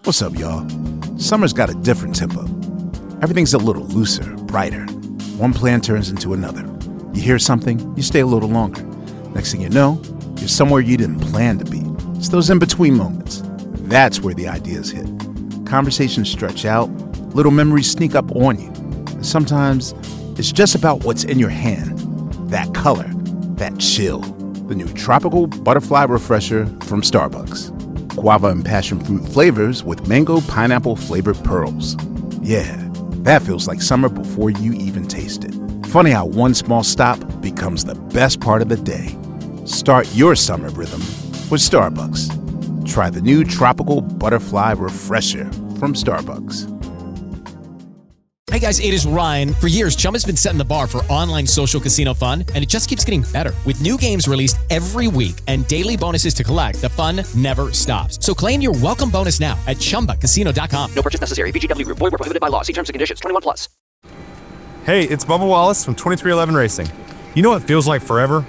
What's up, y'all? Summer's got a different tempo. Everything's a little looser, brighter. One plan turns into another. You hear something, you stay a little longer. Next thing you know, you're somewhere you didn't plan to be. It's those in-between moments. That's where the ideas hit. Conversations stretch out, little memories sneak up on you. And sometimes it's just about what's in your hand. That color, that chill. The new Tropical Butterfly Refresher from Starbucks. Guava and passion fruit flavors with mango pineapple flavored pearls. Yeah, that feels like summer before you even taste it. Funny how one small stop becomes the best part of the day. Start your summer rhythm with Starbucks. Try the new Tropical Butterfly Refresher from Starbucks. Hey guys, it is Ryan. For years, Chumba's been setting the bar for online social casino fun, and it just keeps getting better. With new games released every week and daily bonuses to collect, the fun never stops. So claim your welcome bonus now at ChumbaCasino.com. No purchase necessary. VGW Group. Void where prohibited by law. See terms and conditions. 21 plus. Hey, it's Bubba Wallace from 2311 Racing. You know what feels like forever?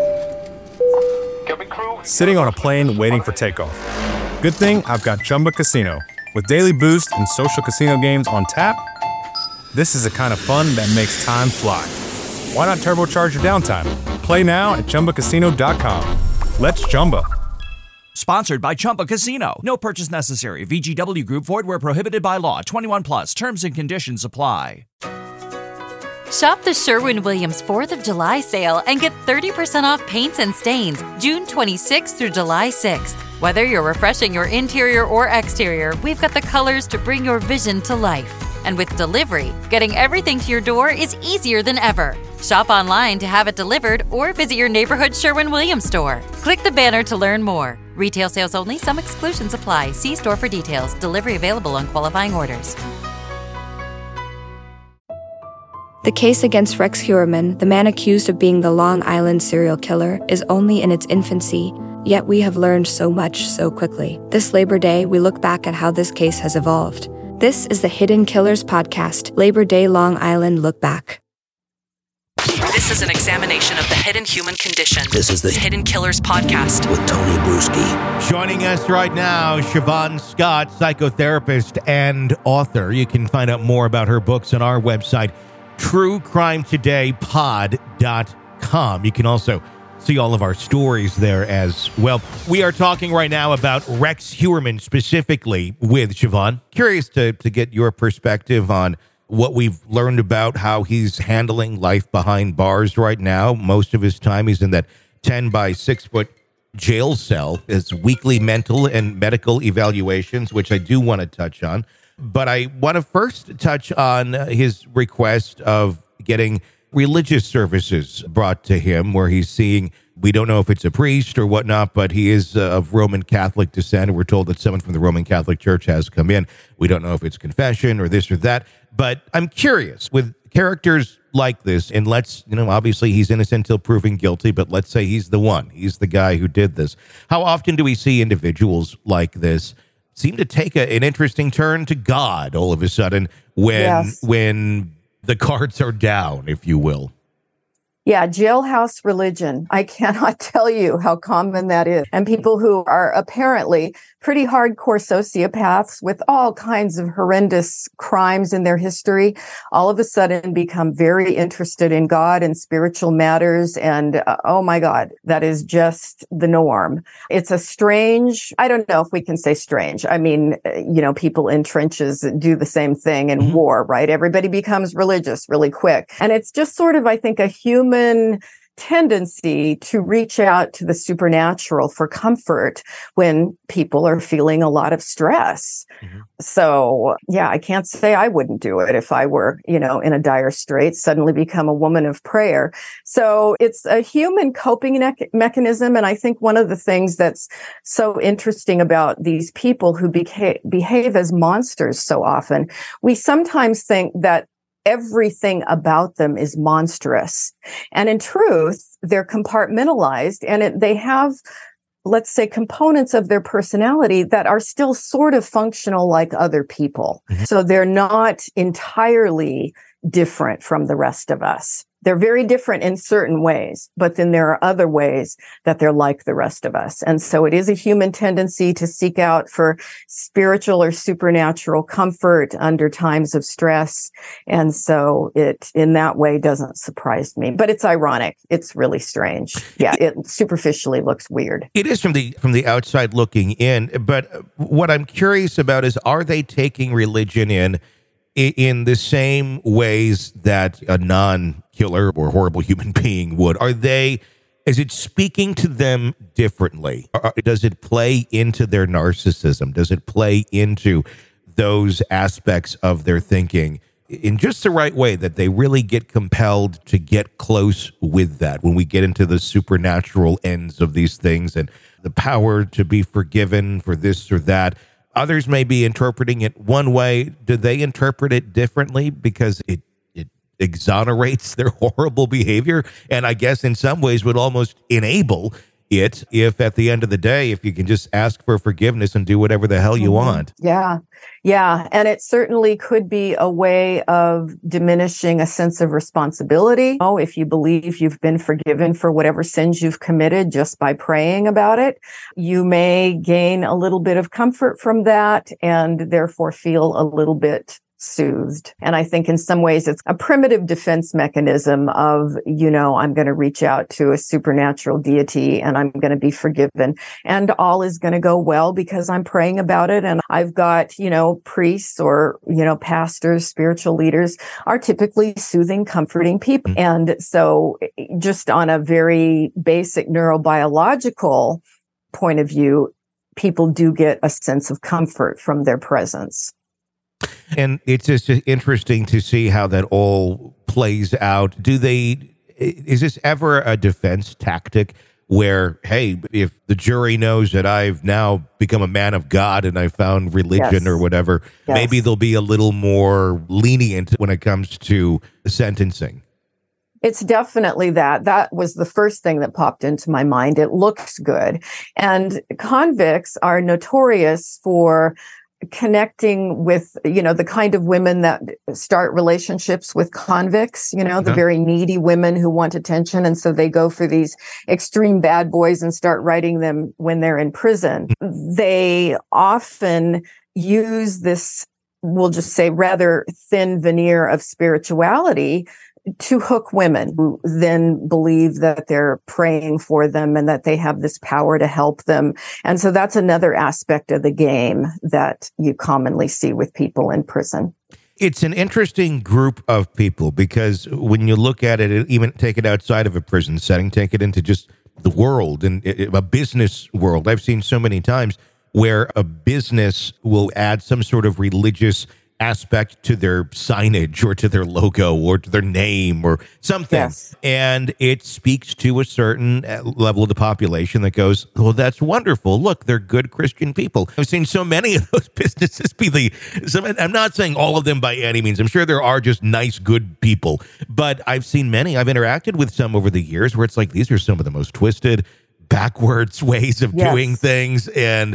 Sitting on a plane waiting for takeoff. Good thing I've got Chumba Casino. With daily boost and social casino games on tap, this is the kind of fun that makes time fly. Why not turbocharge your downtime? Play now at ChumbaCasino.com. Let's Chumba. Sponsored by Chumba Casino. No purchase necessary. VGW Group. Void where prohibited by law. 21 plus. Terms and conditions apply. Shop the Sherwin-Williams 4th of July sale and get 30% off paints and stains June 26th through July 6th. Whether you're refreshing your interior or exterior, we've got the colors to bring your vision to life. And with delivery, getting everything to your door is easier than ever. Shop online to have it delivered or visit your neighborhood Sherwin-Williams store. Click the banner to learn more. Retail sales only. Some exclusions apply. See store for details. Delivery available on qualifying orders. The case against Rex Heuermann, the man accused of being the Long Island serial killer, is only in its infancy, yet we have learned so much so quickly. This Labor Day, we look back at how this case has evolved. This is the Hidden Killers Podcast, Labor Day Long Island Look Back. This is an examination of the hidden human condition. This is the Hidden Killers Podcast with Tony Bruschi. Joining us right now, Siobhan Scott, psychotherapist and author. You can find out more about her books on our website, truecrimetodaypod.com. You can also see all of our stories there as well. We are talking right now about Rex Heuermann specifically with Siobhan. Curious to get your perspective on what we've learned about how he's handling life behind bars right now. Most of his time he's in that 10 by 6 foot jail cell, his weekly mental and medical evaluations, which I do want to touch on. But I want to first touch on his request of getting religious services brought to him, where he's seeing, we don't know if it's a priest or whatnot, but he is of Roman Catholic descent. We're told that someone from the Roman Catholic Church has come in. We don't know if it's confession or this or that. But I'm curious, with characters like this, and obviously he's innocent until proven guilty, but let's say he's the one. He's the guy who did this. How often do we see individuals like this seem to take an interesting turn to God all of a sudden when the cards are down, if you will? Yeah, jailhouse religion. I cannot tell you how common that is. And people who are apparently pretty hardcore sociopaths with all kinds of horrendous crimes in their history, all of a sudden become very interested in God and spiritual matters. And oh my God, that is just the norm. It's a strange, I don't know if we can say strange. I mean, people in trenches do the same thing in war, right? Everybody becomes religious really quick. And it's just sort of, I think, a human tendency to reach out to the supernatural for comfort when people are feeling a lot of stress. So, yeah, I can't say I wouldn't do it if I were, in a dire strait, suddenly become a woman of prayer. So it's a human coping mechanism. And I think one of the things that's so interesting about these people who behave as monsters so often, we sometimes think that everything about them is monstrous. And in truth, they're compartmentalized and they have, let's say, components of their personality that are still sort of functional like other people. So they're not entirely different from the rest of us. They're very different in certain ways, but then there are other ways that they're like the rest of us. And so it is a human tendency to seek out for spiritual or supernatural comfort under times of stress. And so it, in that way, doesn't surprise me. But it's ironic. It's really strange. Yeah, it superficially looks weird. It is from the outside looking in. But what I'm curious about is, are they taking religion in the same ways that a non-killer or horrible human being would? Is it speaking to them differently? Does it play into their narcissism? Does it play into those aspects of their thinking in just the right way that they really get compelled to get close with that when we get into the supernatural ends of these things and the power to be forgiven for this or that? Others may be interpreting it one way. Do they interpret it differently because it exonerates their horrible behavior? And I guess in some ways would almost enable it if at the end of the day, if you can just ask for forgiveness and do whatever the hell you want. Yeah. Yeah. And it certainly could be a way of diminishing a sense of responsibility. Oh, if you believe you've been forgiven for whatever sins you've committed just by praying about it, you may gain a little bit of comfort from that and therefore feel a little bit soothed. And I think in some ways it's a primitive defense mechanism of, I'm going to reach out to a supernatural deity and I'm going to be forgiven and all is going to go well because I'm praying about it. And I've got, priests or, pastors, spiritual leaders are typically soothing, comforting people. And so just on a very basic neurobiological point of view, people do get a sense of comfort from their presence. And it's just interesting to see how that all plays out. Is this ever a defense tactic where, hey, if the jury knows that I've now become a man of God and I found religion or whatever, maybe they'll be a little more lenient when it comes to sentencing? It's definitely that. That was the first thing that popped into my mind. It looks good. And convicts are notorious for connecting with, the kind of women that start relationships with convicts, the very needy women who want attention. And so they go for these extreme bad boys and start writing them when they're in prison. They often use this, we'll just say, rather thin veneer of spirituality to hook women who then believe that they're praying for them and that they have this power to help them. And so that's another aspect of the game that you commonly see with people in prison. It's an interesting group of people because when you look at it, even take it outside of a prison setting, take it into just the world and a business world. I've seen so many times where a business will add some sort of religious aspect to their signage or to their logo or to their name or something. Yes. And it speaks to a certain level of the population that goes, well, that's wonderful. Look, they're good Christian people. I've seen so many of those businesses I'm not saying all of them by any means. I'm sure there are just nice, good people, but I've seen many. I've interacted with some over the years where it's like, these are some of the most twisted, backwards ways of doing things.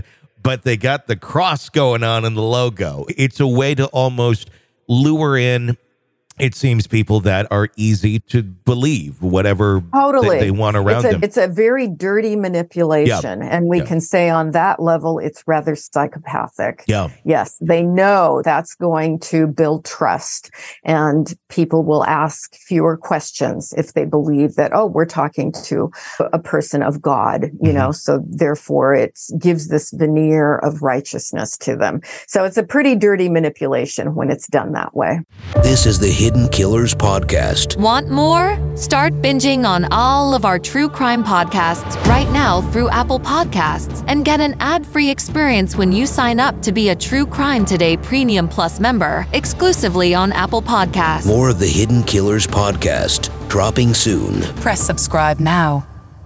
But they got the cross going on in the logo. It's a way to almost lure in, it seems, people that are easy to believe whatever they want around them. It's a very dirty manipulation. And we can say on that level, it's rather psychopathic. Yeah. Yes, they know that's going to build trust. And people will ask fewer questions if they believe that, oh, we're talking to a person of God, so therefore it gives this veneer of righteousness to them. So it's a pretty dirty manipulation when it's done that way. This is the Hidden Killers Podcast. Want more? Start binging on all of our true crime podcasts right now through Apple Podcasts and get an ad-free experience when you sign up to be a True Crime Today Premium Plus member exclusively on Apple Podcasts. More of the Hidden Killers Podcast dropping soon. Press subscribe now.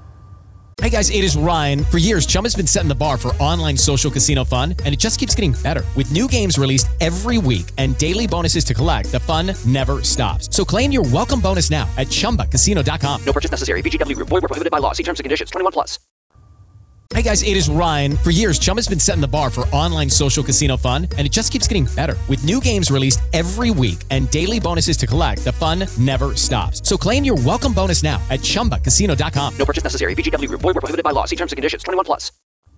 Hey guys, it is Ryan. For years, Chumba's been setting the bar for online social casino fun, and it just keeps getting better. With new games released every week and daily bonuses to collect, the fun never stops. So claim your welcome bonus now at ChumbaCasino.com. No purchase necessary. VGW Group. Void where prohibited by law. See terms and conditions. 21+. Hey guys, it is Ryan. For years, Chumba's been setting the bar for online social casino fun, and it just keeps getting better. With new games released every week and daily bonuses to collect, the fun never stops. So claim your welcome bonus now at ChumbaCasino.com. No purchase necessary. VGW Group. Void where prohibited by law. See terms and conditions. 21 plus.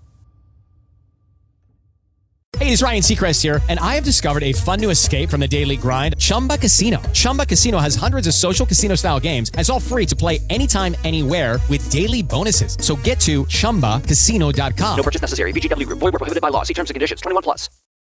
Hey, it's Ryan Seacrest here, and I have discovered a fun new escape from the daily grind, Chumba Casino. Chumba Casino has hundreds of social casino-style games, and it's all free to play anytime, anywhere with daily bonuses. So get to ChumbaCasino.com. No purchase necessary. VGW Group. Void where prohibited by law. See terms and conditions. 21 plus.